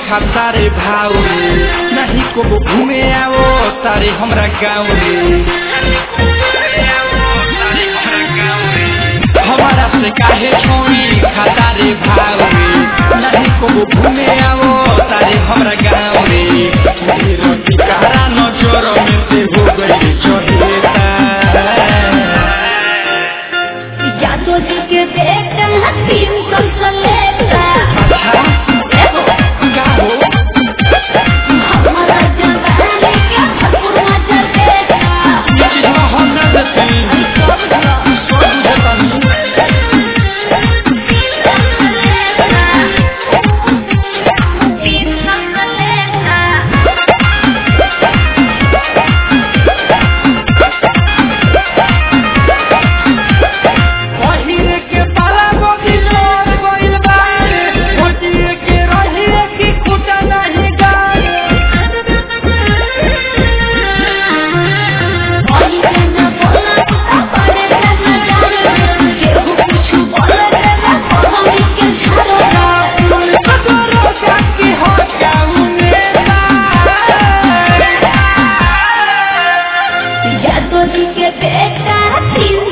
खाता रे भाव नहीं को घूमे आओ तारे हमरा गाँव रे हमारा से काहे छोड़ी खाता रे भाव नहीं को घूमे आओ तारे हमरा गाँव रे रोटी कहरा नजर में से हो गई चढ़ेता यादव जी के बेटा हकीम कल लेता हमारा जवानी के ठकुआ चलेगा यादव जी के बेटा